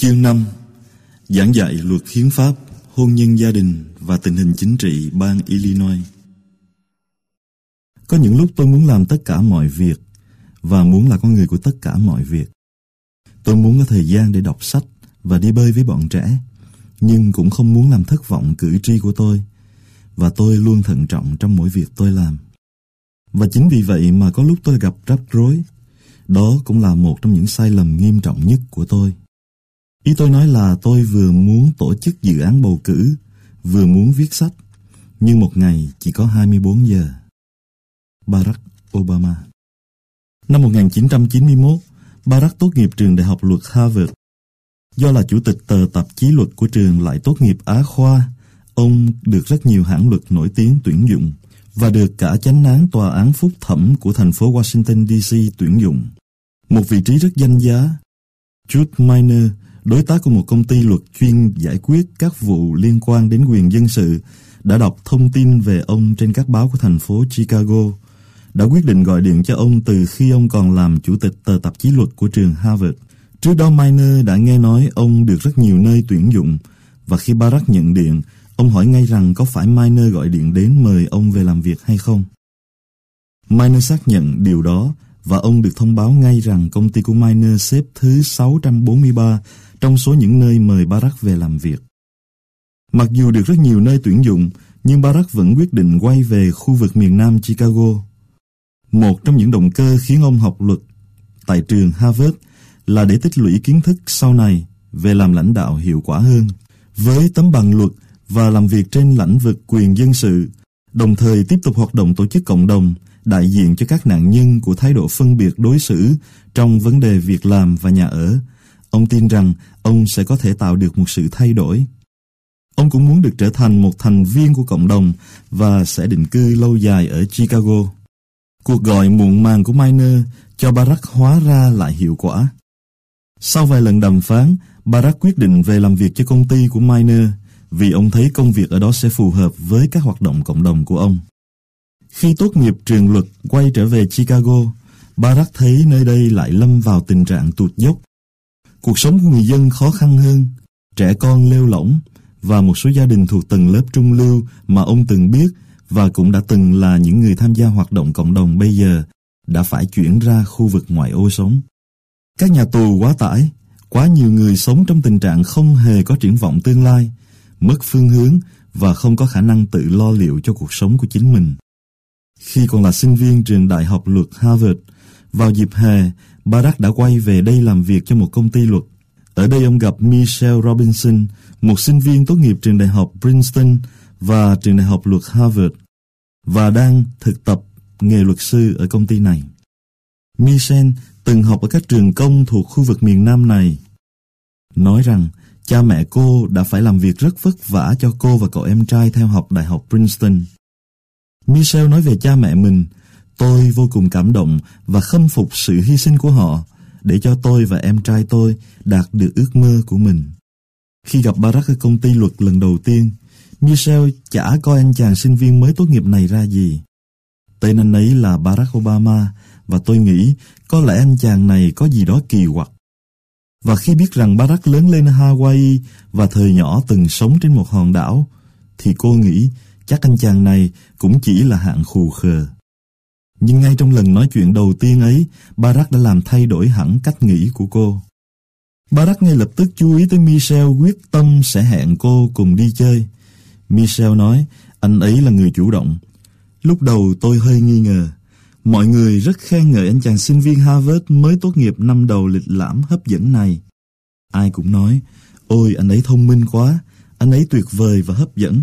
Chương 5. Giảng dạy luật hiến pháp, hôn nhân gia đình và tình hình chính trị bang Illinois. Có những lúc tôi muốn làm tất cả mọi việc và muốn là con người của tất cả mọi việc. Tôi muốn có thời gian để đọc sách và đi bơi với bọn trẻ, nhưng cũng không muốn làm thất vọng cử tri của tôi, và tôi luôn thận trọng trong mỗi việc tôi làm. Và chính vì vậy mà có lúc tôi gặp rắc rối. Đó cũng là một trong những sai lầm nghiêm trọng nhất của tôi. Ý tôi nói là tôi vừa muốn tổ chức dự án bầu cử, vừa muốn viết sách, nhưng một ngày chỉ có 24 giờ. Barack Obama. Năm 1991, Barack tốt nghiệp trường đại học luật Harvard. Do là chủ tịch tờ tạp chí luật của trường lại tốt nghiệp Á khoa, ông được rất nhiều hãng luật nổi tiếng tuyển dụng và được cả chánh án tòa án phúc thẩm của thành phố Washington DC tuyển dụng. Một vị trí rất danh giá. Judd Minor, đối tác của một công ty luật chuyên giải quyết các vụ liên quan đến quyền dân sự, đã đọc thông tin về ông trên các báo của thành phố Chicago, đã quyết định gọi điện cho ông từ khi ông còn làm chủ tịch tờ tạp chí luật của trường Harvard. Trước đó Minor đã nghe nói ông được rất nhiều nơi tuyển dụng, và khi Barack nhận điện, ông hỏi ngay rằng có phải Minor gọi điện đến mời ông về làm việc hay không. Minor xác nhận điều đó, và ông được thông báo ngay rằng công ty của Minor xếp thứ 643 trong số những nơi mời Barack về làm việc. Mặc dù được rất nhiều nơi tuyển dụng, nhưng Barack vẫn quyết định quay về khu vực miền Nam Chicago. Một trong những động cơ khiến ông học luật tại trường Harvard là để tích lũy kiến thức sau này về làm lãnh đạo hiệu quả hơn. Với tấm bằng luật và làm việc trên lĩnh vực quyền dân sự, đồng thời tiếp tục hoạt động tổ chức cộng đồng, đại diện cho các nạn nhân của thái độ phân biệt đối xử trong vấn đề việc làm và nhà ở, ông tin rằng ông sẽ có thể tạo được một sự thay đổi. Ông cũng muốn được trở thành một thành viên của cộng đồng và sẽ định cư lâu dài ở Chicago. Cuộc gọi muộn màng của Minor cho Barack hóa ra lại hiệu quả. Sau vài lần đàm phán, Barack quyết định về làm việc cho công ty của Minor vì ông thấy công việc ở đó sẽ phù hợp với các hoạt động cộng đồng của ông. Khi tốt nghiệp trường luật quay trở về Chicago, Barack thấy nơi đây lại lâm vào tình trạng tụt dốc. Cuộc sống của người dân khó khăn hơn, trẻ con lêu lỏng, và một số gia đình thuộc tầng lớp trung lưu mà ông từng biết và cũng đã từng là những người tham gia hoạt động cộng đồng bây giờ đã phải chuyển ra khu vực ngoại ô sống. Các nhà tù quá tải, quá nhiều người sống trong tình trạng không hề có triển vọng tương lai, mất phương hướng và không có khả năng tự lo liệu cho cuộc sống của chính mình. Khi còn là sinh viên trường đại học luật Harvard, vào dịp hè, Barack đã quay về đây làm việc cho một công ty luật. Ở đây ông gặp Michelle Robinson, một sinh viên tốt nghiệp trường đại học Princeton và trường đại học luật Harvard, và đang thực tập nghề luật sư ở công ty này. Michelle từng học ở các trường công thuộc khu vực miền Nam này, nói rằng cha mẹ cô đã phải làm việc rất vất vả cho cô và cậu em trai theo học đại học Princeton. Michelle nói về cha mẹ mình: "Tôi vô cùng cảm động và khâm phục sự hy sinh của họ để cho tôi và em trai tôi đạt được ước mơ của mình." Khi gặp Barack ở công ty luật lần đầu tiên, Michelle chả coi anh chàng sinh viên mới tốt nghiệp này ra gì. Tên anh ấy là Barack Obama, và tôi nghĩ có lẽ anh chàng này có gì đó kỳ quặc. Và khi biết rằng Barack lớn lên Hawaii và thời nhỏ từng sống trên một hòn đảo, thì cô nghĩ chắc anh chàng này cũng chỉ là hạng khù khờ. Nhưng ngay trong lần nói chuyện đầu tiên ấy, Barack đã làm thay đổi hẳn cách nghĩ của cô. Barack ngay lập tức chú ý tới Michelle, quyết tâm sẽ hẹn cô cùng đi chơi. Michelle nói anh ấy là người chủ động. Lúc đầu tôi hơi nghi ngờ. Mọi người rất khen ngợi anh chàng sinh viên Harvard mới tốt nghiệp năm đầu lịch lãm hấp dẫn này. Ai cũng nói, ôi anh ấy thông minh quá, anh ấy tuyệt vời và hấp dẫn.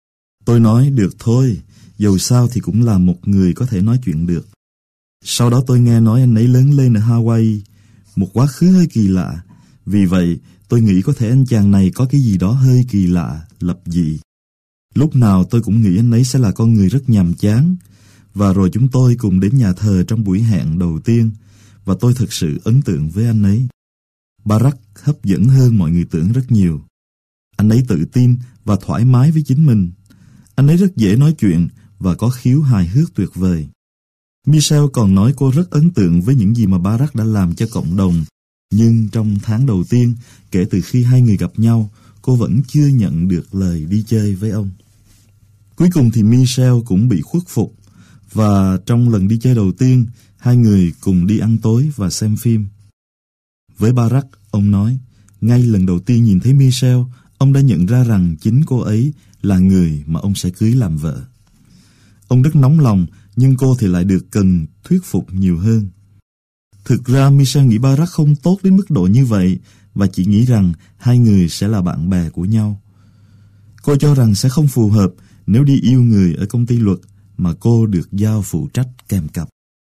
Tôi nói, được thôi, dầu sao thì cũng là một người có thể nói chuyện được. Sau đó tôi nghe nói anh ấy lớn lên ở Hawaii, một quá khứ hơi kỳ lạ. Vì vậy, tôi nghĩ có thể anh chàng này có cái gì đó hơi kỳ lạ, lập dị. Lúc nào tôi cũng nghĩ anh ấy sẽ là con người rất nhàm chán. Và rồi chúng tôi cùng đến nhà thờ trong buổi hẹn đầu tiên, và tôi thực sự ấn tượng với anh ấy. Barack hấp dẫn hơn mọi người tưởng rất nhiều. Anh ấy tự tin và thoải mái với chính mình. Anh ấy rất dễ nói chuyện và có khiếu hài hước tuyệt vời. Michelle còn nói cô rất ấn tượng với những gì mà Barack đã làm cho cộng đồng Nhưng trong tháng đầu tiên, kể từ khi hai người gặp nhau, cô vẫn chưa nhận được lời đi chơi với ông. Cuối cùng thì Michelle cũng bị khuất phục, và trong lần đi chơi đầu tiên, hai người cùng đi ăn tối và xem phim. Với Barack, ông nói, ngay lần đầu tiên nhìn thấy Michelle, ông đã nhận ra rằng chính cô ấy là người mà ông sẽ cưới làm vợ. Ông rất nóng lòng, nhưng cô thì lại được cần thuyết phục nhiều hơn. Thực ra Michelle nghĩ Barack không tốt đến mức độ như vậy, và chỉ nghĩ rằng hai người sẽ là bạn bè của nhau. Cô cho rằng sẽ không phù hợp nếu đi yêu người ở công ty luật mà cô được giao phụ trách kèm cặp.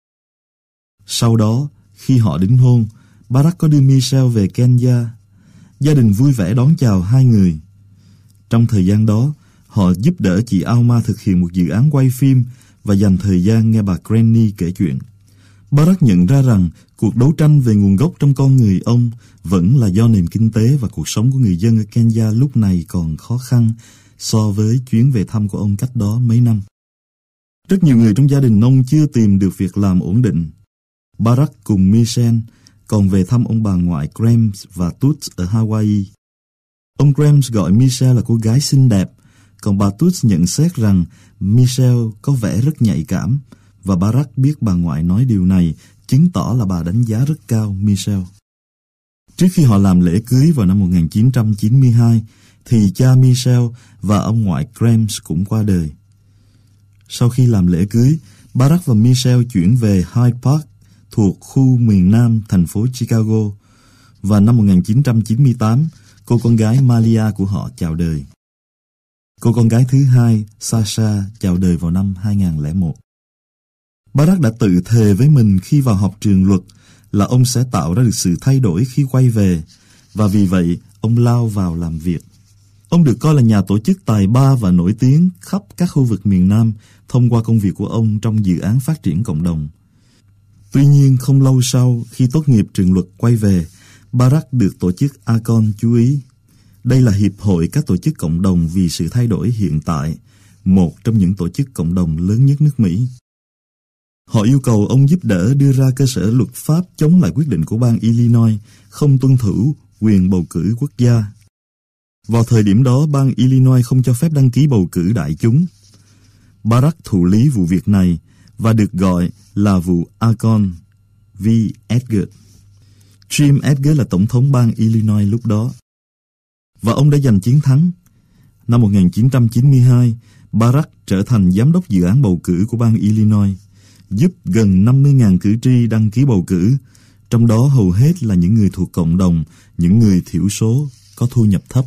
Sau đó, khi họ đính hôn, Barack có đưa Michelle về Kenya. Gia đình vui vẻ đón chào hai người. Trong thời gian đó, họ giúp đỡ chị Alma thực hiện một dự án quay phim và dành thời gian nghe bà Granny kể chuyện. Barack nhận ra rằng cuộc đấu tranh về nguồn gốc trong con người ông vẫn là do nền kinh tế và cuộc sống của người dân ở Kenya lúc này còn khó khăn so với chuyến về thăm của ông cách đó mấy năm. Rất nhiều người trong gia đình ông chưa tìm được việc làm ổn định. Barack cùng Michelle còn về thăm ông bà ngoại Grams và Toots ở Hawaii. Ông Grams gọi Michelle là cô gái xinh đẹp, còn bà Toots nhận xét rằng Michelle có vẻ rất nhạy cảm, và Barack biết bà ngoại nói điều này chứng tỏ là bà đánh giá rất cao Michelle. Trước khi họ làm lễ cưới vào năm 1992, thì cha Michelle và ông ngoại Grams cũng qua đời. Sau khi làm lễ cưới, Barack và Michelle chuyển về Hyde Park thuộc khu miền Nam thành phố Chicago, và năm 1998, cô con gái Malia của họ chào đời. Cô con gái thứ hai, Sasha, chào đời vào năm 2001. Barack đã tự thề với mình khi vào học trường luật là ông sẽ tạo ra được sự thay đổi khi quay về, và vì vậy ông lao vào làm việc. Ông được coi là nhà tổ chức tài ba và nổi tiếng khắp các khu vực miền Nam thông qua công việc của ông trong dự án phát triển cộng đồng. Tuy nhiên, không lâu sau khi tốt nghiệp trường luật quay về, Barack được tổ chức Acon chú ý. Đây là hiệp hội các tổ chức cộng đồng vì sự thay đổi hiện tại, một trong những tổ chức cộng đồng lớn nhất nước Mỹ. Họ yêu cầu ông giúp đỡ đưa ra cơ sở luật pháp chống lại quyết định của bang Illinois không tuân thủ quyền bầu cử quốc gia. Vào thời điểm đó, bang Illinois không cho phép đăng ký bầu cử đại chúng. Barack thụ lý vụ việc này và được gọi là vụ Acon v. Edgar. Jim Edgar là tổng thống bang Illinois lúc đó, và ông đã giành chiến thắng. Năm 1992, Barack trở thành giám đốc dự án bầu cử của bang Illinois, giúp gần 50.000 cử tri đăng ký bầu cử, trong đó hầu hết là những người thuộc cộng đồng, những người thiểu số, có thu nhập thấp.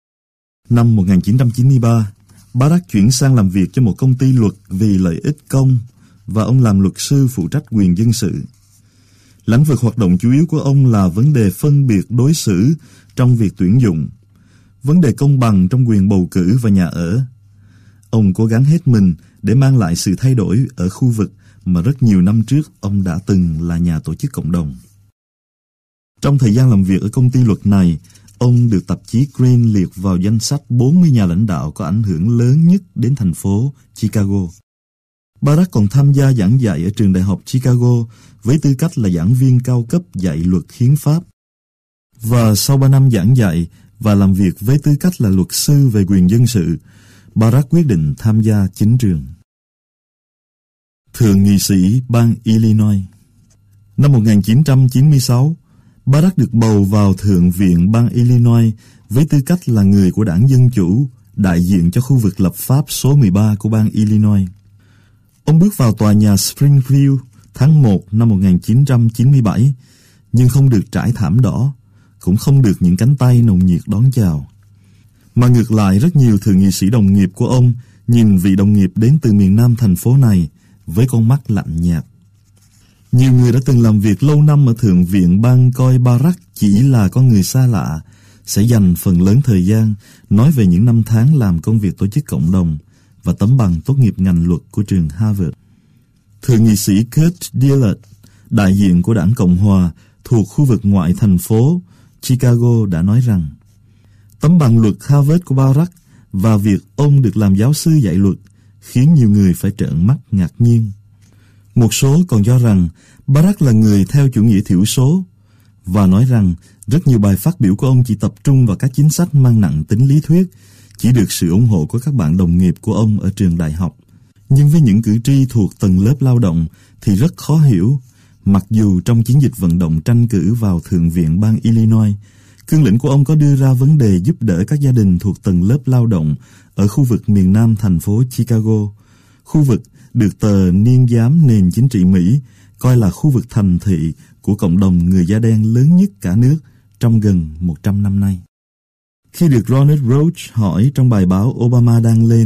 Năm 1993, Barack chuyển sang làm việc cho một công ty luật vì lợi ích công, và ông làm luật sư phụ trách quyền dân sự. Lĩnh vực hoạt động chủ yếu của ông là vấn đề phân biệt đối xử trong việc tuyển dụng, vấn đề công bằng trong quyền bầu cử và nhà ở. Ông cố gắng hết mình để mang lại sự thay đổi ở khu vực mà rất nhiều năm trước ông đã từng là nhà tổ chức cộng đồng. Trong thời gian làm việc ở công ty luật này, ông được tạp chí Green liệt vào danh sách 40 nhà lãnh đạo có ảnh hưởng lớn nhất đến thành phố Chicago. Barack còn tham gia giảng dạy ở trường đại học Chicago với tư cách là giảng viên cao cấp dạy luật hiến pháp. Và sau 3 năm giảng dạy và làm việc với tư cách là luật sư về quyền dân sự, Barack quyết định tham gia chính trường. Thượng nghị sĩ bang Illinois. Năm 1996, Barack được bầu vào Thượng viện bang Illinois với tư cách là người của đảng Dân Chủ, đại diện cho khu vực lập pháp số 13 của bang Illinois. Ông bước vào tòa nhà Springfield tháng 1 năm 1997, nhưng không được trải thảm đỏ, cũng không được những cánh tay nồng nhiệt đón chào. Mà ngược lại, rất nhiều thượng nghị sĩ đồng nghiệp của ông nhìn vị đồng nghiệp đến từ miền Nam thành phố này với con mắt lạnh nhạt. Nhiều người đã từng làm việc lâu năm ở Thượng viện bang coi Barack chỉ là con người xa lạ, sẽ dành phần lớn thời gian nói về những năm tháng làm công việc tổ chức cộng đồng và tấm bằng tốt nghiệp ngành luật của trường Harvard. Thượng nghị sĩ Kurt Dillard, đại diện của đảng Cộng Hòa thuộc khu vực ngoại thành phố Chicago đã nói rằng tấm bằng luật Harvard của Barack và việc ông được làm giáo sư dạy luật khiến nhiều người phải trợn mắt ngạc nhiên. Một số còn cho rằng Barack là người theo chủ nghĩa thiểu số, và nói rằng rất nhiều bài phát biểu của ông chỉ tập trung vào các chính sách mang nặng tính lý thuyết, chỉ được sự ủng hộ của các bạn đồng nghiệp của ông ở trường đại học. Nhưng với những cử tri thuộc tầng lớp lao động thì rất khó hiểu, mặc dù trong chiến dịch vận động tranh cử vào Thượng viện bang Illinois, cương lĩnh của ông có đưa ra vấn đề giúp đỡ các gia đình thuộc tầng lớp lao động ở khu vực miền nam thành phố Chicago, khu vực được tờ Niên giám nền chính trị Mỹ coi là khu vực thành thị của cộng đồng người da đen lớn nhất cả nước trong gần 100 năm nay. Khi được Ronald Roach hỏi trong bài báo Obama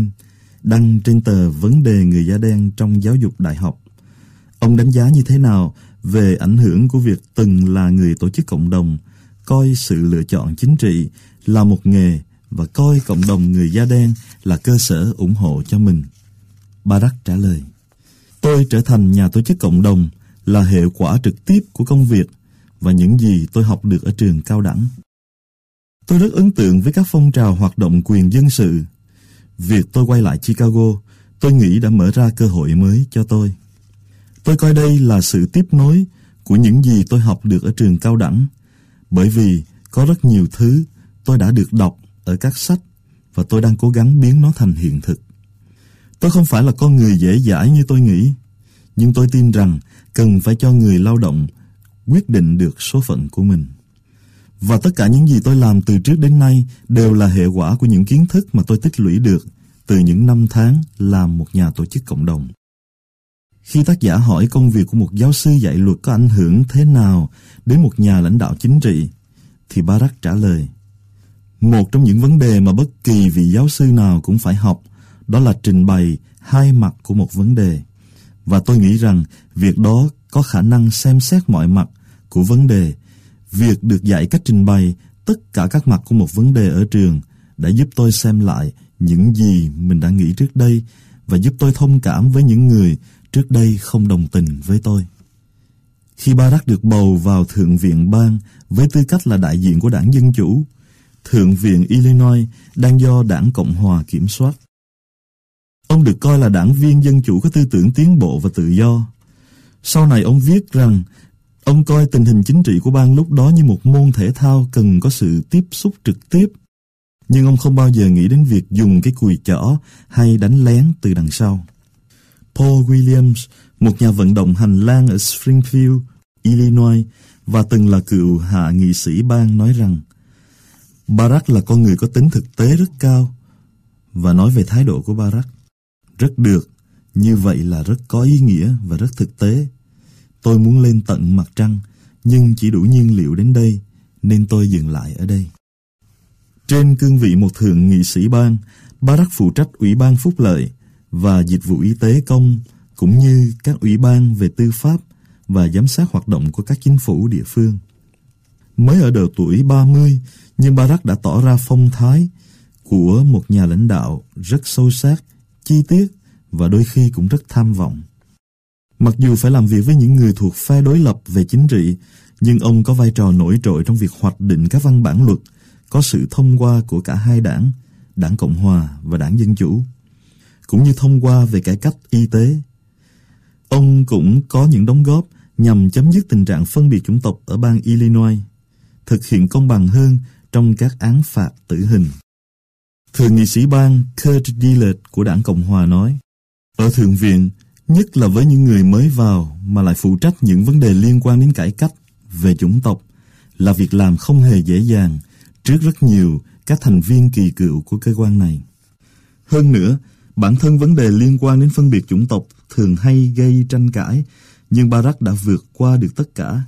đăng trên tờ Vấn đề người da đen trong giáo dục đại học, ông đánh giá như thế nào về ảnh hưởng của việc từng là người tổ chức cộng đồng, coi sự lựa chọn chính trị là một nghề và coi cộng đồng người da đen là cơ sở ủng hộ cho mình. Barack trả lời: "Tôi trở thành nhà tổ chức cộng đồng là hệ quả trực tiếp của công việc và những gì tôi học được ở trường cao đẳng. Tôi rất ấn tượng với các phong trào hoạt động quyền dân sự. Việc tôi quay lại Chicago, tôi nghĩ đã mở ra cơ hội mới cho tôi. Tôi coi đây là sự tiếp nối của những gì tôi học được ở trường cao đẳng, bởi vì có rất nhiều thứ tôi đã được đọc ở các sách và tôi đang cố gắng biến nó thành hiện thực. Tôi không phải là con người dễ dãi như tôi nghĩ, nhưng tôi tin rằng cần phải cho người lao động quyết định được số phận của mình. Và tất cả những gì tôi làm từ trước đến nay đều là hệ quả của những kiến thức mà tôi tích lũy được từ những năm tháng làm một nhà tổ chức cộng đồng." Khi tác giả hỏi công việc của một giáo sư dạy luật có ảnh hưởng thế nào đến một nhà lãnh đạo chính trị, thì Barack trả lời: "Một trong những vấn đề mà bất kỳ vị giáo sư nào cũng phải học, đó là trình bày hai mặt của một vấn đề. Và tôi nghĩ rằng việc đó có khả năng xem xét mọi mặt của vấn đề. Việc được dạy cách trình bày tất cả các mặt của một vấn đề ở trường đã giúp tôi xem lại những gì mình đã nghĩ trước đây và giúp tôi thông cảm với những người trước đây không đồng tình với tôi." Khi Barack được bầu vào Thượng viện bang với tư cách là đại diện của đảng Dân Chủ, Thượng viện Illinois đang do đảng Cộng Hòa kiểm soát. Ông được coi là đảng viên Dân Chủ có tư tưởng tiến bộ và tự do. Sau này ông viết rằng ông coi tình hình chính trị của bang lúc đó như một môn thể thao cần có sự tiếp xúc trực tiếp, nhưng ông không bao giờ nghĩ đến việc dùng cái cùi chỏ hay đánh lén từ đằng sau. Paul Williams, một nhà vận động hành lang ở Springfield, Illinois, và từng là cựu hạ nghị sĩ bang, nói rằng Barack là con người có tính thực tế rất cao, và nói về thái độ của Barack: "Rất được, như vậy là rất có ý nghĩa và rất thực tế. Tôi muốn lên tận mặt trăng, nhưng chỉ đủ nhiên liệu đến đây, nên tôi dừng lại ở đây." Trên cương vị một thượng nghị sĩ bang, Barack phụ trách Ủy ban Phúc lợi và Dịch vụ Y tế công, cũng như các ủy ban về tư pháp và giám sát hoạt động của các chính phủ địa phương. Mới ở độ tuổi 30, nhưng Barack đã tỏ ra phong thái của một nhà lãnh đạo rất sâu sát, chi tiết và đôi khi cũng rất tham vọng. Mặc dù phải làm việc với những người thuộc phe đối lập về chính trị, nhưng ông có vai trò nổi trội trong việc hoạch định các văn bản luật có sự thông qua của cả hai đảng, đảng Cộng Hòa và đảng Dân Chủ, cũng như thông qua về cải cách y tế. Ông cũng có những đóng góp nhằm chấm dứt tình trạng phân biệt chủng tộc ở bang Illinois, thực hiện công bằng hơn trong các án phạt tử hình. Thượng nghị sĩ bang Kurt Dillard của đảng Cộng Hòa nói: "Ở Thượng viện, nhất là với những người mới vào mà lại phụ trách những vấn đề liên quan đến cải cách về chủng tộc, là việc làm không hề dễ dàng trước rất nhiều các thành viên kỳ cựu của cơ quan này. Hơn nữa, bản thân vấn đề liên quan đến phân biệt chủng tộc thường hay gây tranh cãi, nhưng Barack đã vượt qua được tất cả."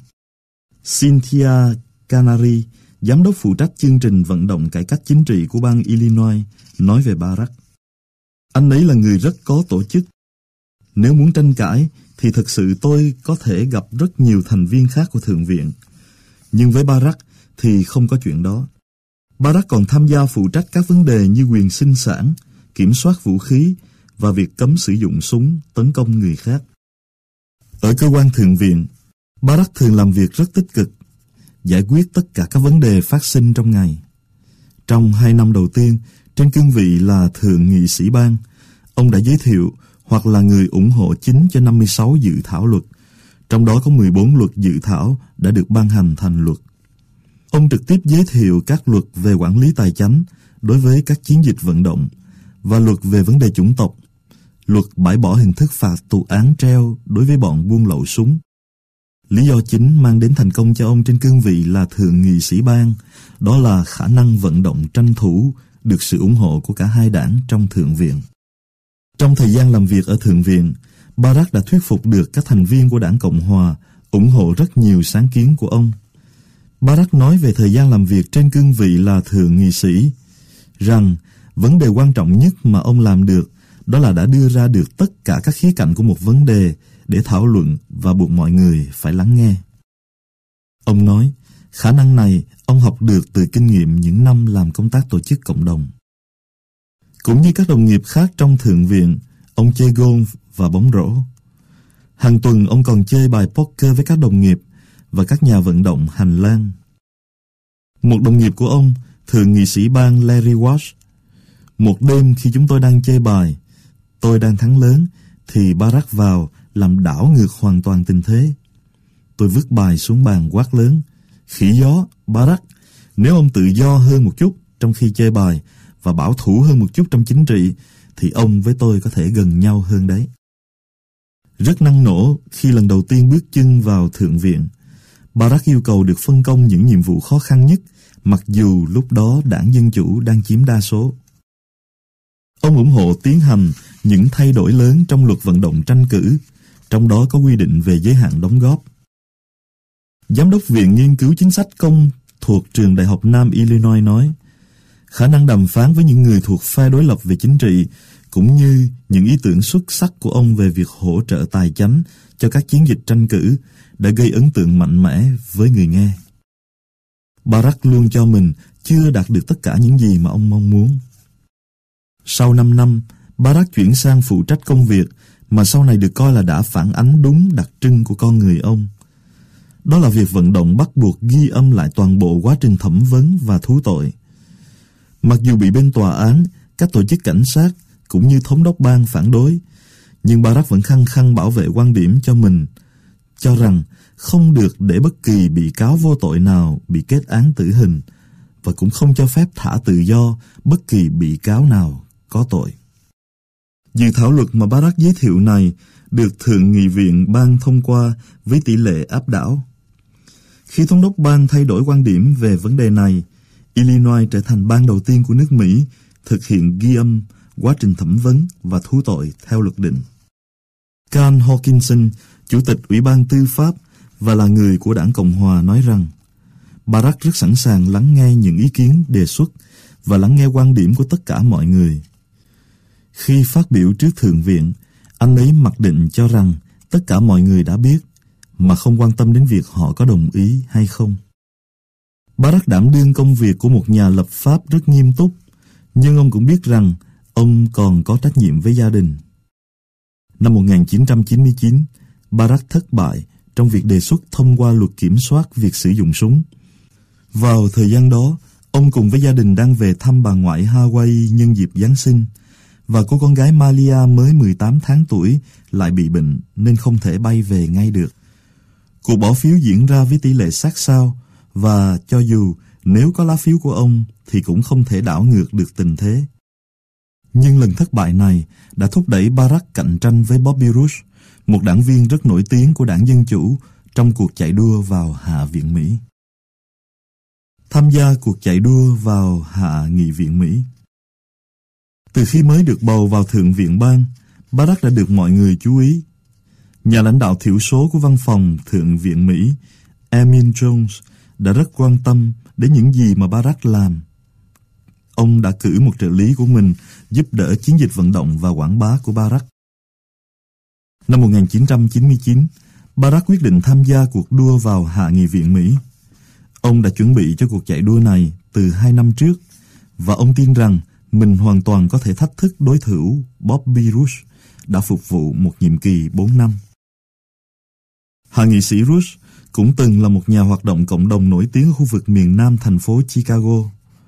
Cynthia Canary, giám đốc phụ trách chương trình vận động cải cách chính trị của bang Illinois, nói về Barack: "Anh ấy là người rất có tổ chức. Nếu muốn tranh cãi thì thực sự tôi có thể gặp rất nhiều thành viên khác của Thượng viện. Nhưng với Barack thì không có chuyện đó. Barack còn tham gia phụ trách các vấn đề như quyền sinh sản, kiểm soát vũ khí và việc cấm sử dụng súng tấn công người khác." Ở cơ quan Thượng viện, Barack thường làm việc rất tích cực, giải quyết tất cả các vấn đề phát sinh trong ngày. Trong 2 năm đầu tiên, trên cương vị là thượng nghị sĩ bang, ông đã giới thiệu hoặc là người ủng hộ chính cho 56 dự thảo luật, Trong đó có 14 luật dự thảo đã được ban hành thành luật. Ông trực tiếp giới thiệu các luật về quản lý tài chánh đối với các chiến dịch vận động và luật về vấn đề chủng tộc, luật bãi bỏ hình thức phạt tù án treo đối với bọn buôn lậu súng. Lý do chính mang đến thành công cho ông trên cương vị là thượng nghị sĩ bang, đó là khả năng vận động tranh thủ được sự ủng hộ của cả hai đảng trong Thượng viện. Trong thời gian làm việc ở Thượng viện, Barack đã thuyết phục được các thành viên của đảng Cộng Hòa ủng hộ rất nhiều sáng kiến của ông. Barack nói về thời gian làm việc trên cương vị là thượng nghị sĩ, rằng vấn đề quan trọng nhất mà ông làm được đó là đã đưa ra được tất cả các khía cạnh của một vấn đề để thảo luận và buộc mọi người phải lắng nghe. Ông nói, khả năng này ông học được từ kinh nghiệm những năm làm công tác tổ chức cộng đồng. Cũng như các đồng nghiệp khác trong Thượng viện, ông chơi golf và bóng rổ. Hàng tuần ông còn chơi bài poker với các đồng nghiệp và các nhà vận động hành lang. Một đồng nghiệp của ông, thượng nghị sĩ bang Larry Walsh, một đêm khi chúng tôi đang chơi bài, tôi đang thắng lớn, thì Barack vào làm đảo ngược hoàn toàn tình thế. Tôi vứt bài xuống bàn quát lớn, khỉ gió, Barack, nếu ông tự do hơn một chút trong khi chơi bài và bảo thủ hơn một chút trong chính trị, thì ông với tôi có thể gần nhau hơn đấy. Rất năng nổ khi lần đầu tiên bước chân vào Thượng viện, Barack yêu cầu được phân công những nhiệm vụ khó khăn nhất, mặc dù lúc đó đảng Dân Chủ đang chiếm đa số. Ông ủng hộ tiến hành những thay đổi lớn trong luật vận động tranh cử, trong đó có quy định về giới hạn đóng góp. Giám đốc Viện Nghiên cứu Chính sách Công thuộc Trường Đại học Nam Illinois nói, khả năng đàm phán với những người thuộc phe đối lập về chính trị, cũng như những ý tưởng xuất sắc của ông về việc hỗ trợ tài chánh cho các chiến dịch tranh cử, đã gây ấn tượng mạnh mẽ với người nghe. Barack luôn cho mình chưa đạt được tất cả những gì mà ông mong muốn. Sau 5 năm, Barack chuyển sang phụ trách công việc mà sau này được coi là đã phản ánh đúng đặc trưng của con người ông. Đó là việc vận động bắt buộc ghi âm lại toàn bộ quá trình thẩm vấn và thú tội. Mặc dù bị bên tòa án, các tổ chức cảnh sát cũng như thống đốc bang phản đối, nhưng Barack vẫn khăng khăng bảo vệ quan điểm cho mình, cho rằng không được để bất kỳ bị cáo vô tội nào bị kết án tử hình và cũng không cho phép thả tự do bất kỳ bị cáo nào có tội. Dự thảo luật mà Barack giới thiệu này được Thượng nghị viện bang thông qua với tỷ lệ áp đảo. Khi thống đốc bang thay đổi quan điểm về vấn đề này, Illinois trở thành bang đầu tiên của nước Mỹ thực hiện ghi âm quá trình thẩm vấn và thú tội theo luật định. Cal Hawkinson, Chủ tịch Ủy ban Tư pháp và là người của đảng Cộng Hòa nói rằng Barack rất sẵn sàng lắng nghe những ý kiến đề xuất và lắng nghe quan điểm của tất cả mọi người. Khi phát biểu trước Thượng viện, anh ấy mặc định cho rằng tất cả mọi người đã biết, mà không quan tâm đến việc họ có đồng ý hay không. Barack đảm đương công việc của một nhà lập pháp rất nghiêm túc, nhưng ông cũng biết rằng ông còn có trách nhiệm với gia đình. Năm 1999, Barack thất bại trong việc đề xuất thông qua luật kiểm soát việc sử dụng súng. Vào thời gian đó, ông cùng với gia đình đang về thăm bà ngoại Hawaii nhân dịp Giáng sinh, và cô con gái Malia mới 18 tháng tuổi lại bị bệnh nên không thể bay về ngay được. Cuộc bỏ phiếu diễn ra với tỷ lệ sát sao, và cho dù nếu có lá phiếu của ông thì cũng không thể đảo ngược được tình thế. Nhưng lần thất bại này đã thúc đẩy Barack cạnh tranh với Bobby Rush, một đảng viên rất nổi tiếng của đảng Dân Chủ, trong cuộc chạy đua vào Hạ viện Mỹ. Tham gia cuộc chạy đua vào Hạ nghị viện Mỹ. Từ khi mới được bầu vào Thượng viện bang, Barack đã được mọi người chú ý. Nhà lãnh đạo thiểu số của văn phòng Thượng viện Mỹ, Emin Jones, đã rất quan tâm đến những gì mà Barack làm. Ông đã cử một trợ lý của mình giúp đỡ chiến dịch vận động và quảng bá của Barack. Năm 1999, Barack quyết định tham gia cuộc đua vào Hạ nghị viện Mỹ. Ông đã chuẩn bị cho cuộc chạy đua này từ 2 năm trước, và ông tin rằng mình hoàn toàn có thể thách thức đối thủ Bobby Rush đã phục vụ một nhiệm kỳ 4 năm. Hạ nghị sĩ Rush cũng từng là một nhà hoạt động cộng đồng nổi tiếng ở khu vực miền nam thành phố Chicago.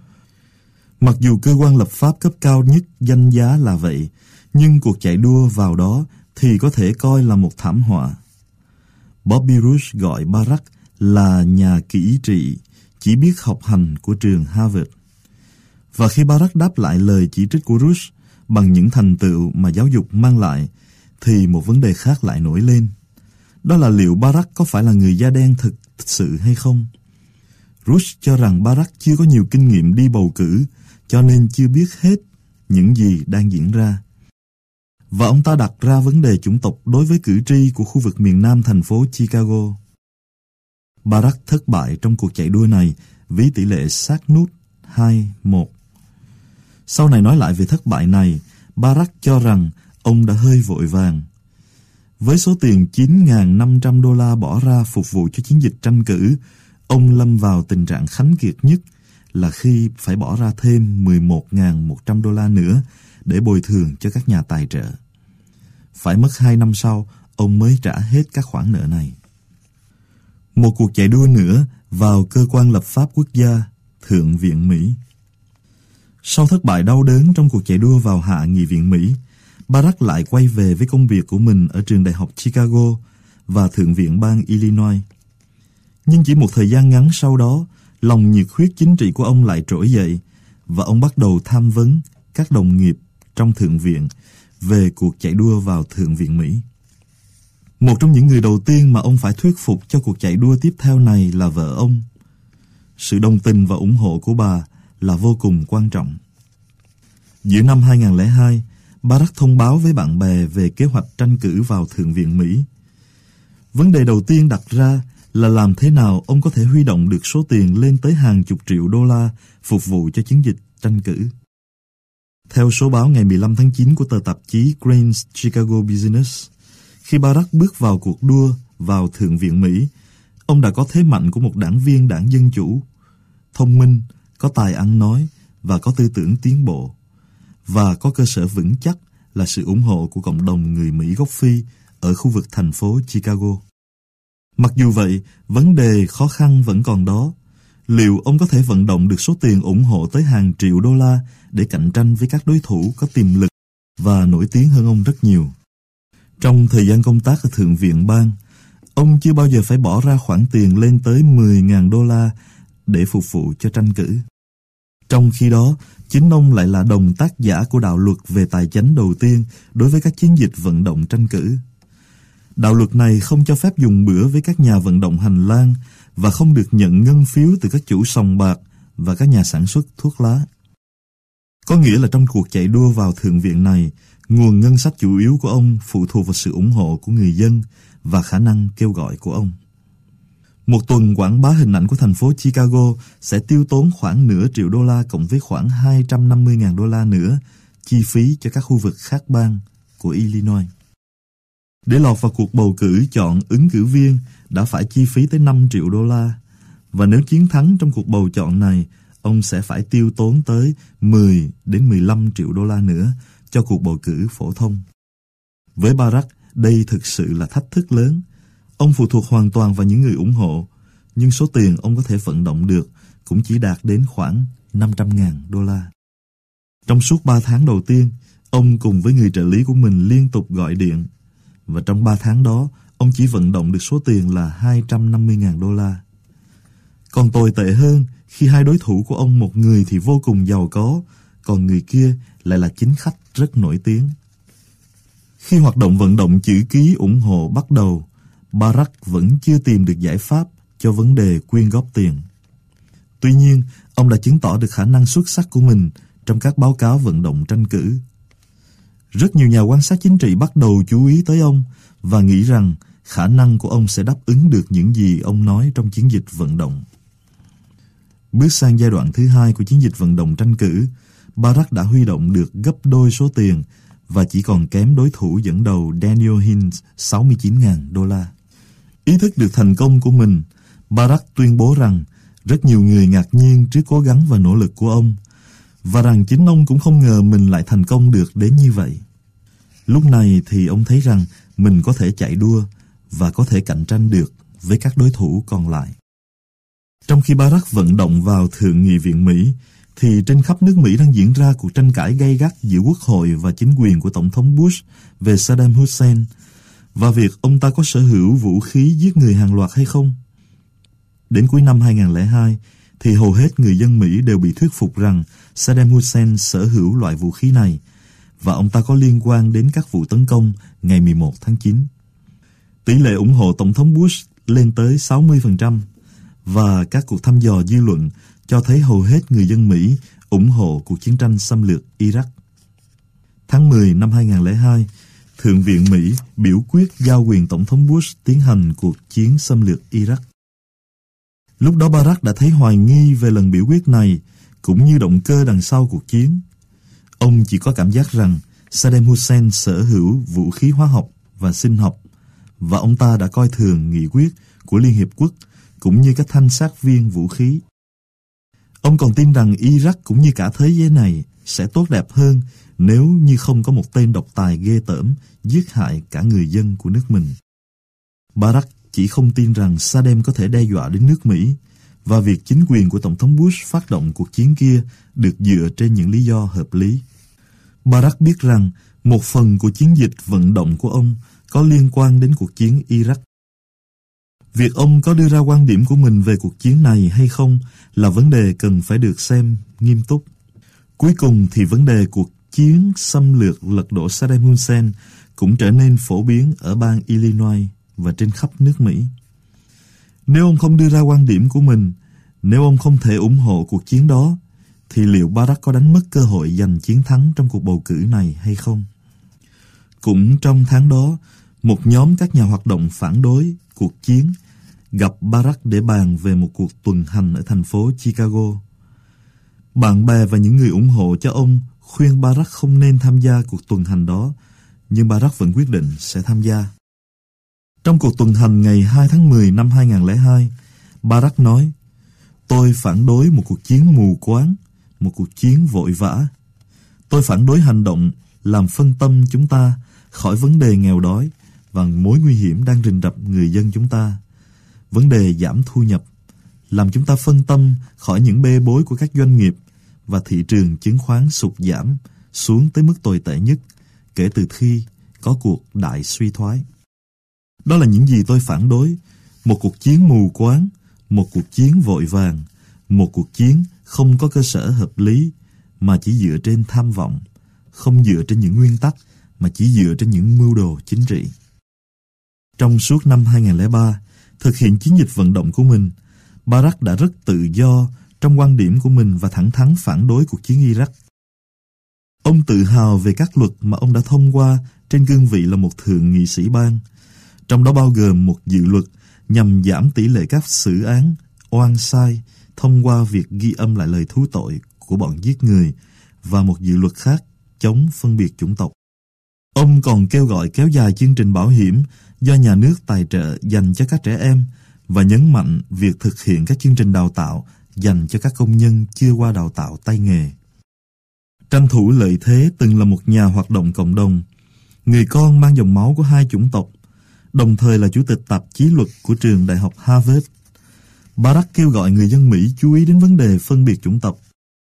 Mặc dù cơ quan lập pháp cấp cao nhất danh giá là vậy, nhưng cuộc chạy đua vào đó thì có thể coi là một thảm họa. Bobby Rush gọi Barack là nhà kỹ trị, chỉ biết học hành của trường Harvard. Và khi Barack đáp lại lời chỉ trích của Rush bằng những thành tựu mà giáo dục mang lại, thì một vấn đề khác lại nổi lên. Đó là liệu Barack có phải là người da đen thực sự hay không? Rush cho rằng Barack chưa có nhiều kinh nghiệm đi bầu cử, cho nên chưa biết hết những gì đang diễn ra. Và ông ta đặt ra vấn đề chủng tộc đối với cử tri của khu vực miền Nam thành phố Chicago. Barack thất bại trong cuộc chạy đua này với tỷ lệ sát nút 2-1. Sau này nói lại về thất bại này, Barack cho rằng ông đã hơi vội vàng. Với số tiền $9.500 bỏ ra phục vụ cho chiến dịch tranh cử, ông lâm vào tình trạng khánh kiệt nhất là khi phải bỏ ra thêm $11.100 nữa để bồi thường cho các nhà tài trợ. Phải mất 2 năm sau, ông mới trả hết các khoản nợ này. Một cuộc chạy đua nữa vào cơ quan lập pháp quốc gia, Thượng viện Mỹ. Sau thất bại đau đớn trong cuộc chạy đua vào Hạ nghị viện Mỹ, Barack lại quay về với công việc của mình ở trường đại học Chicago và Thượng viện bang Illinois. Nhưng chỉ một thời gian ngắn sau đó, lòng nhiệt huyết chính trị của ông lại trỗi dậy và ông bắt đầu tham vấn các đồng nghiệp trong Thượng viện về cuộc chạy đua vào Thượng viện Mỹ. Một trong những người đầu tiên mà ông phải thuyết phục cho cuộc chạy đua tiếp theo này là vợ ông. Sự đồng tình và ủng hộ của bà là vô cùng quan trọng. Giữa năm 2002, Barack thông báo với bạn bè về kế hoạch tranh cử vào Thượng viện Mỹ. Vấn đề đầu tiên đặt ra là làm thế nào ông có thể huy động được số tiền lên tới hàng chục triệu đô la phục vụ cho chiến dịch tranh cử. Theo số báo ngày 15 tháng 9 của tờ tạp chí Crain's Chicago Business, khi Barack bước vào cuộc đua vào Thượng viện Mỹ, ông đã có thế mạnh của một đảng viên đảng Dân Chủ, thông minh, có tài ăn nói và có tư tưởng tiến bộ, và có cơ sở vững chắc là sự ủng hộ của cộng đồng người Mỹ gốc Phi ở khu vực thành phố Chicago. Mặc dù vậy, vấn đề khó khăn vẫn còn đó. Liệu ông có thể vận động được số tiền ủng hộ tới hàng triệu đô la để cạnh tranh với các đối thủ có tiềm lực và nổi tiếng hơn ông rất nhiều? Trong thời gian công tác ở Thượng viện bang, ông chưa bao giờ phải bỏ ra khoản tiền lên tới 10.000 đô la để phục vụ cho tranh cử. Trong khi đó, chính ông lại là đồng tác giả của đạo luật về tài chánh đầu tiên đối với các chiến dịch vận động tranh cử. Đạo luật này không cho phép dùng bữa với các nhà vận động hành lang và không được nhận ngân phiếu từ các chủ sòng bạc và các nhà sản xuất thuốc lá. Có nghĩa là trong cuộc chạy đua vào Thượng viện này, nguồn ngân sách chủ yếu của ông phụ thuộc vào sự ủng hộ của người dân và khả năng kêu gọi của ông. Một tuần quảng bá hình ảnh của thành phố Chicago sẽ tiêu tốn khoảng nửa triệu đô la cộng với khoảng 250.000 đô la nữa chi phí cho các khu vực khác bang của Illinois. Để lọt vào cuộc bầu cử chọn ứng cử viên đã phải chi phí tới 5 triệu đô la, và nếu chiến thắng trong cuộc bầu chọn này, ông sẽ phải tiêu tốn tới 10 đến 15 triệu đô la nữa cho cuộc bầu cử phổ thông. Với Barack, đây thực sự là thách thức lớn. Ông phụ thuộc hoàn toàn vào những người ủng hộ, nhưng số tiền ông có thể vận động được cũng chỉ đạt đến khoảng 500.000 đô la. Trong suốt 3 tháng đầu tiên, ông cùng với người trợ lý của mình liên tục gọi điện, và trong 3 tháng đó, ông chỉ vận động được số tiền là 250.000 đô la. Còn tồi tệ hơn, khi hai đối thủ của ông, một người thì vô cùng giàu có, còn người kia lại là chính khách rất nổi tiếng. Khi hoạt động vận động chữ ký ủng hộ bắt đầu, Barack vẫn chưa tìm được giải pháp cho vấn đề quyên góp tiền. Tuy nhiên, ông đã chứng tỏ được khả năng xuất sắc của mình trong các báo cáo vận động tranh cử. Rất nhiều nhà quan sát chính trị bắt đầu chú ý tới ông và nghĩ rằng khả năng của ông sẽ đáp ứng được những gì ông nói trong chiến dịch vận động. Bước sang giai đoạn thứ hai của chiến dịch vận động tranh cử, Barack đã huy động được gấp đôi số tiền và chỉ còn kém đối thủ dẫn đầu Daniel Hines 69.000 đô la. Ý thức được thành công của mình, Barack tuyên bố rằng rất nhiều người ngạc nhiên trước cố gắng và nỗ lực của ông, và rằng chính ông cũng không ngờ mình lại thành công được đến như vậy. Lúc này thì ông thấy rằng mình có thể chạy đua và có thể cạnh tranh được với các đối thủ còn lại. Trong khi Barack vận động vào Thượng nghị viện Mỹ, thì trên khắp nước Mỹ đang diễn ra cuộc tranh cãi gay gắt giữa Quốc hội và chính quyền của Tổng thống Bush về Saddam Hussein, và việc ông ta có sở hữu vũ khí giết người hàng loạt hay không. Đến cuối năm 2002, thì hầu hết người dân Mỹ đều bị thuyết phục rằng Saddam Hussein sở hữu loại vũ khí này, và ông ta có liên quan đến các vụ tấn công ngày 11 tháng 9. Tỷ lệ ủng hộ Tổng thống Bush lên tới 60%, và các cuộc thăm dò dư luận cho thấy hầu hết người dân Mỹ ủng hộ cuộc chiến tranh xâm lược Iraq. Tháng 10 năm 2002, Thượng viện Mỹ biểu quyết giao quyền Tổng thống Bush tiến hành cuộc chiến xâm lược Iraq. Lúc đó Barack đã thấy hoài nghi về lần biểu quyết này, cũng như động cơ đằng sau cuộc chiến. Ông chỉ có cảm giác rằng Saddam Hussein sở hữu vũ khí hóa học và sinh học, và ông ta đã coi thường nghị quyết của Liên Hiệp Quốc cũng như các thanh sát viên vũ khí. Ông còn tin rằng Iraq cũng như cả thế giới này sẽ tốt đẹp hơn nếu như không có một tên độc tài ghê tởm giết hại cả người dân của nước mình. Barack chỉ không tin rằng Saddam có thể đe dọa đến nước Mỹ, và việc chính quyền của Tổng thống Bush phát động cuộc chiến kia được dựa trên những lý do hợp lý. Barack biết rằng một phần của chiến dịch vận động của ông có liên quan đến cuộc chiến Iraq. Việc ông có đưa ra quan điểm của mình về cuộc chiến này hay không là vấn đề cần phải được xem nghiêm túc. Cuối cùng thì vấn đề cuộc chiến xâm lược lật đổ Saddam Hussein cũng trở nên phổ biến ở bang Illinois và trên khắp nước Mỹ. Nếu ông không đưa ra quan điểm của mình, nếu ông không thể ủng hộ cuộc chiến đó, thì liệu Barack có đánh mất cơ hội giành chiến thắng trong cuộc bầu cử này hay không? Cũng trong tháng đó, một nhóm các nhà hoạt động phản đối cuộc chiến gặp Barack để bàn về một cuộc tuần hành ở thành phố Chicago. Bạn bè và những người ủng hộ cho ông khuyên Barack không nên tham gia cuộc tuần hành đó, nhưng Barack vẫn quyết định sẽ tham gia. Trong cuộc tuần hành ngày 2 tháng 10 năm 2002, Barack nói: "Tôi phản đối một cuộc chiến mù quáng, một cuộc chiến vội vã. Tôi phản đối hành động làm phân tâm chúng ta khỏi vấn đề nghèo đói và mối nguy hiểm đang rình rập người dân chúng ta. Vấn đề giảm thu nhập, làm chúng ta phân tâm khỏi những bê bối của các doanh nghiệp và thị trường chứng khoán sụt giảm xuống tới mức tồi tệ nhất kể từ khi có cuộc đại suy thoái. Đó là những gì tôi phản đối, một cuộc chiến mù quáng, một cuộc chiến vội vàng, một cuộc chiến không có cơ sở hợp lý mà chỉ dựa trên tham vọng, không dựa trên những nguyên tắc mà chỉ dựa trên những mưu đồ chính trị." Trong suốt năm 2003, thực hiện chiến dịch vận động của mình, Barack đã rất tự do trong quan điểm của mình và thẳng thắn phản đối cuộc chiến Iraq. Ông tự hào về các luật mà ông đã thông qua trên cương vị là một thượng nghị sĩ bang, trong đó bao gồm một dự luật nhằm giảm tỷ lệ các xử án oan sai thông qua việc ghi âm lại lời thú tội của bọn giết người, và một dự luật khác chống phân biệt chủng tộc. Ông còn kêu gọi kéo dài chương trình bảo hiểm do nhà nước tài trợ dành cho các trẻ em, và nhấn mạnh việc thực hiện các chương trình đào tạo dành cho các công nhân chưa qua đào tạo tay nghề. Tranh thủ lợi thế từng là một nhà hoạt động cộng đồng, người con mang dòng máu của hai chủng tộc, đồng thời là chủ tịch tạp chí luật của trường đại học Harvard, Barack kêu gọi người dân Mỹ chú ý đến vấn đề phân biệt chủng tộc.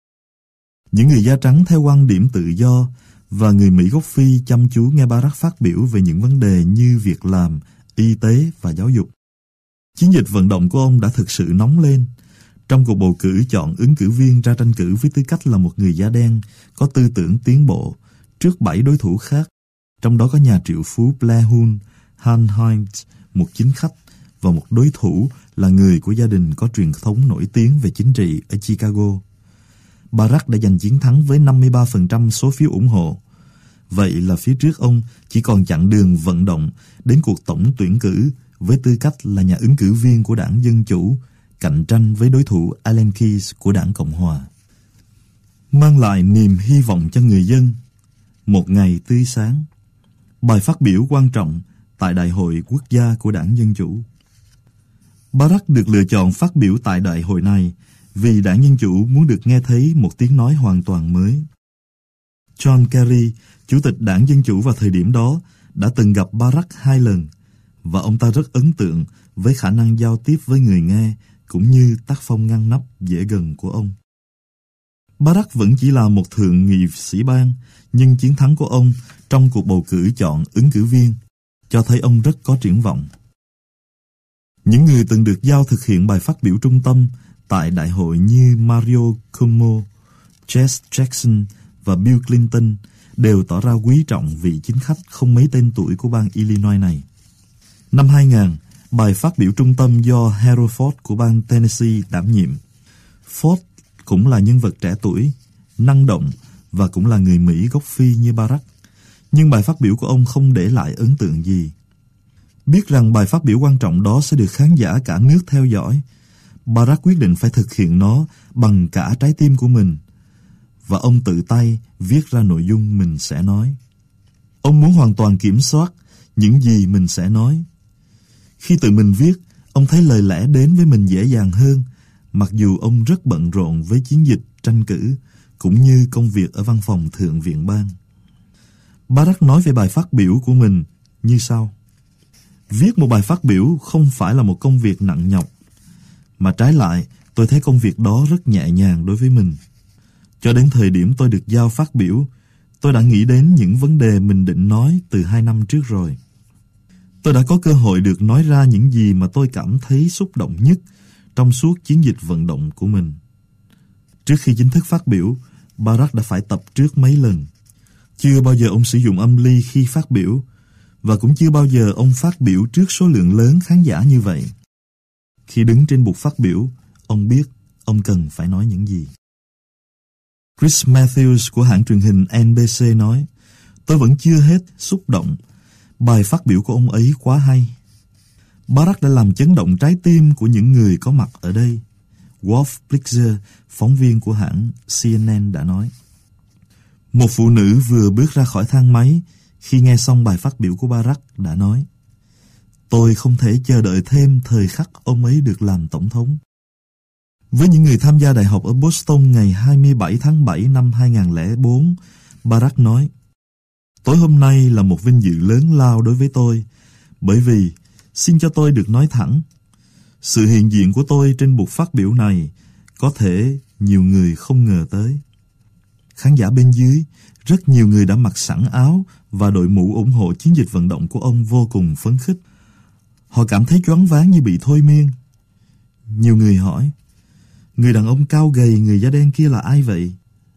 Những người da trắng theo quan điểm tự do và người Mỹ gốc Phi chăm chú nghe Barack phát biểu về những vấn đề như việc làm, y tế và giáo dục. Chiến dịch vận động của ông đã thực sự nóng lên. Trong cuộc bầu cử chọn ứng cử viên ra tranh cử với tư cách là một người da đen có tư tưởng tiến bộ trước 7 đối thủ khác, trong đó có nhà triệu phú Blair Hunt, Han Hines, một chính khách, và một đối thủ là người của gia đình có truyền thống nổi tiếng về chính trị ở Chicago. Barack đã giành chiến thắng với 53% số phiếu ủng hộ. Vậy là phía trước ông chỉ còn chặng đường vận động đến cuộc tổng tuyển cử với tư cách là nhà ứng cử viên của đảng Dân Chủ, cạnh tranh với đối thủ Alan Keyes của đảng Cộng Hòa. Mang lại niềm hy vọng cho người dân, một ngày tươi sáng. Bài phát biểu quan trọng tại Đại hội Quốc gia của đảng Dân Chủ. Barack được lựa chọn phát biểu tại đại hội này vì đảng Dân Chủ muốn được nghe thấy một tiếng nói hoàn toàn mới. John Kerry, chủ tịch đảng Dân Chủ vào thời điểm đó, đã từng gặp Barack 2 lần, và ông ta rất ấn tượng với khả năng giao tiếp với người nghe cũng như tác phong ngăn nắp dễ gần của ông. Barack vẫn chỉ là một thượng nghị sĩ bang, nhưng chiến thắng của ông trong cuộc bầu cử chọn ứng cử viên cho thấy ông rất có triển vọng. Những người từng được giao thực hiện bài phát biểu trung tâm tại đại hội như Mario Cuomo, Jesse Jackson và Bill Clinton đều tỏ ra quý trọng vị chính khách không mấy tên tuổi của bang Illinois này. Năm 2000, bài phát biểu trung tâm do Harold Ford của bang Tennessee đảm nhiệm. Ford cũng là nhân vật trẻ tuổi, năng động và cũng là người Mỹ gốc Phi như Barack. Nhưng bài phát biểu của ông không để lại ấn tượng gì. Biết rằng bài phát biểu quan trọng đó sẽ được khán giả cả nước theo dõi, Barack quyết định phải thực hiện nó bằng cả trái tim của mình. Và ông tự tay viết ra nội dung mình sẽ nói. Ông muốn hoàn toàn kiểm soát những gì mình sẽ nói. Khi tự mình viết, ông thấy lời lẽ đến với mình dễ dàng hơn, mặc dù ông rất bận rộn với chiến dịch tranh cử, cũng như công việc ở văn phòng Thượng viện bang. Barack nói về bài phát biểu của mình như sau. Viết một bài phát biểu không phải là một công việc nặng nhọc, mà trái lại, tôi thấy công việc đó rất nhẹ nhàng đối với mình. Cho đến thời điểm tôi được giao phát biểu, tôi đã nghĩ đến những vấn đề mình định nói từ 2 năm trước rồi. Tôi đã có cơ hội được nói ra những gì mà tôi cảm thấy xúc động nhất trong suốt chiến dịch vận động của mình. Trước khi chính thức phát biểu, Barack đã phải tập trước mấy lần. Chưa bao giờ ông sử dụng âm ly khi phát biểu, và cũng chưa bao giờ ông phát biểu trước số lượng lớn khán giả như vậy. Khi đứng trên bục phát biểu, ông biết ông cần phải nói những gì. Chris Matthews của hãng truyền hình NBC nói, tôi vẫn chưa hết xúc động. Bài phát biểu của ông ấy quá hay. Barack đã làm chấn động trái tim của những người có mặt ở đây. Wolf Blitzer, phóng viên của hãng CNN đã nói. Một phụ nữ vừa bước ra khỏi thang máy khi nghe xong bài phát biểu của Barack đã nói, tôi không thể chờ đợi thêm thời khắc ông ấy được làm tổng thống. Với những người tham gia đại học ở Boston ngày 27 tháng 7 năm 2004, Barack nói, tối hôm nay là một vinh dự lớn lao đối với tôi, bởi vì, xin cho tôi được nói thẳng, sự hiện diện của tôi trên bục phát biểu này có thể nhiều người không ngờ tới. Khán giả bên dưới, rất nhiều người đã mặc sẵn áo và đội mũ ủng hộ chiến dịch vận động của ông vô cùng phấn khích. Họ cảm thấy choáng váng như bị thôi miên. Nhiều người hỏi, người đàn ông cao gầy người da đen kia là ai vậy?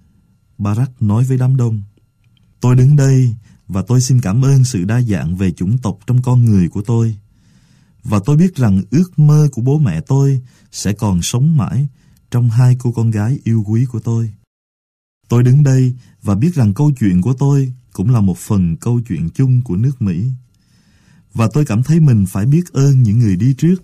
Barack nói với đám đông, tôi đứng đây và tôi xin cảm ơn sự đa dạng về chủng tộc trong con người của tôi. Và tôi biết rằng ước mơ của bố mẹ tôi sẽ còn sống mãi trong 2 cô con gái yêu quý của tôi. Tôi đứng đây và biết rằng câu chuyện của tôi cũng là một phần câu chuyện chung của nước Mỹ. Và tôi cảm thấy mình phải biết ơn những người đi trước.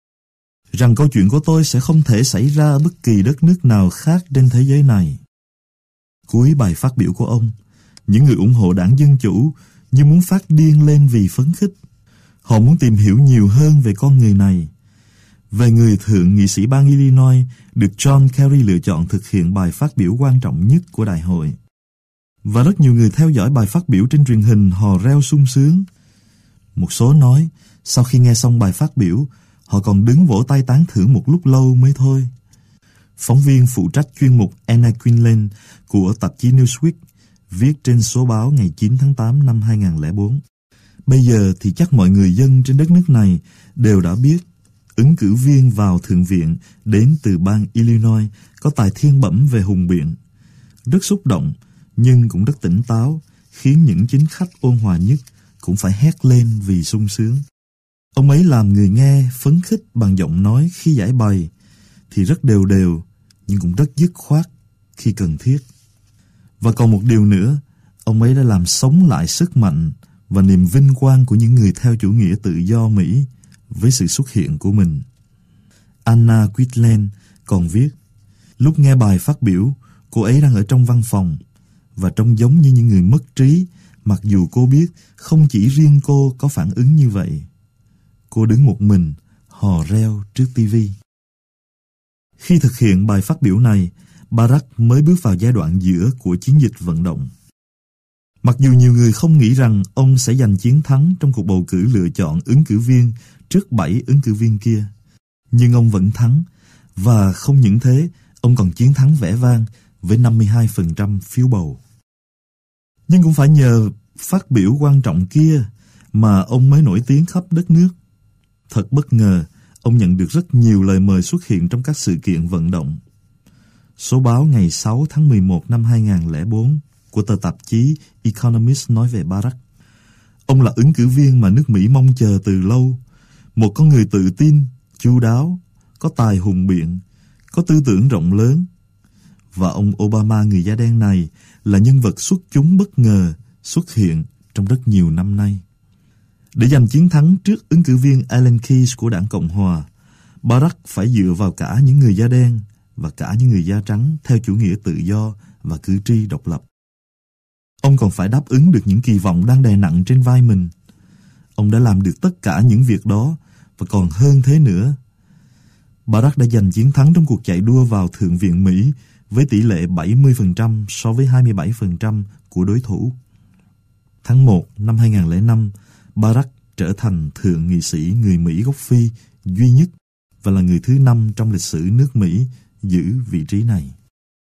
Rằng câu chuyện của tôi sẽ không thể xảy ra ở bất kỳ đất nước nào khác trên thế giới này. Cuối bài phát biểu của ông, những người ủng hộ đảng Dân Chủ như muốn phát điên lên vì phấn khích. Họ muốn tìm hiểu nhiều hơn về con người này, về người thượng nghị sĩ bang Illinois được John Kerry lựa chọn thực hiện bài phát biểu quan trọng nhất của đại hội. Và rất nhiều người theo dõi bài phát biểu trên truyền hình hò reo sung sướng. Một số nói, sau khi nghe xong bài phát biểu, họ còn đứng vỗ tay tán thưởng một lúc lâu mới thôi. Phóng viên phụ trách chuyên mục Anna Quinlan của tạp chí Newsweek viết trên số báo ngày 9 tháng 8 năm 2004. Bây giờ thì chắc mọi người dân trên đất nước này đều đã biết ứng cử viên vào Thượng viện đến từ bang Illinois có tài thiên bẩm về hùng biện. Rất xúc động, nhưng cũng rất tỉnh táo, khiến những chính khách ôn hòa nhất cũng phải hét lên vì sung sướng. Ông ấy làm người nghe phấn khích bằng giọng nói khi giải bày, thì rất đều đều, nhưng cũng rất dứt khoát khi cần thiết. Và còn một điều nữa, ông ấy đã làm sống lại sức mạnh và niềm vinh quang của những người theo chủ nghĩa tự do Mỹ với sự xuất hiện của mình. Anna Quitland còn viết, lúc nghe bài phát biểu, cô ấy đang ở trong văn phòng và trông giống như những người mất trí, mặc dù cô biết không chỉ riêng cô có phản ứng như vậy. Cô đứng một mình, hò reo trước tivi. Khi thực hiện bài phát biểu này, Barack mới bước vào giai đoạn giữa của chiến dịch vận động. Mặc dù nhiều người không nghĩ rằng ông sẽ giành chiến thắng trong cuộc bầu cử lựa chọn ứng cử viên trước 7 ứng cử viên kia, nhưng ông vẫn thắng, và không những thế, ông còn chiến thắng vẻ vang với 52% phiếu bầu. Nhưng cũng phải nhờ phát biểu quan trọng kia mà ông mới nổi tiếng khắp đất nước. Thật bất ngờ, ông nhận được rất nhiều lời mời xuất hiện trong các sự kiện vận động. Số báo ngày 6 tháng 11 năm 2004 của tờ tạp chí Economist nói về Barack. Ông là ứng cử viên mà nước Mỹ mong chờ từ lâu, một con người tự tin, chu đáo, có tài hùng biện, có tư tưởng rộng lớn. Và ông Obama người da đen này là nhân vật xuất chúng bất ngờ xuất hiện trong rất nhiều năm nay. Để giành chiến thắng trước ứng cử viên Alan Keyes của đảng Cộng Hòa, Barack phải dựa vào cả những người da đen và cả những người da trắng theo chủ nghĩa tự do và cử tri độc lập. Ông còn phải đáp ứng được những kỳ vọng đang đè nặng trên vai mình. Ông đã làm được tất cả những việc đó và còn hơn thế nữa. Barack đã giành chiến thắng trong cuộc chạy đua vào Thượng viện Mỹ với tỷ lệ 70% so với 27% của đối thủ. Tháng 1 năm 2005, Barack trở thành thượng nghị sĩ người Mỹ gốc Phi duy nhất và là người thứ 5 trong lịch sử nước Mỹ giữ vị trí này.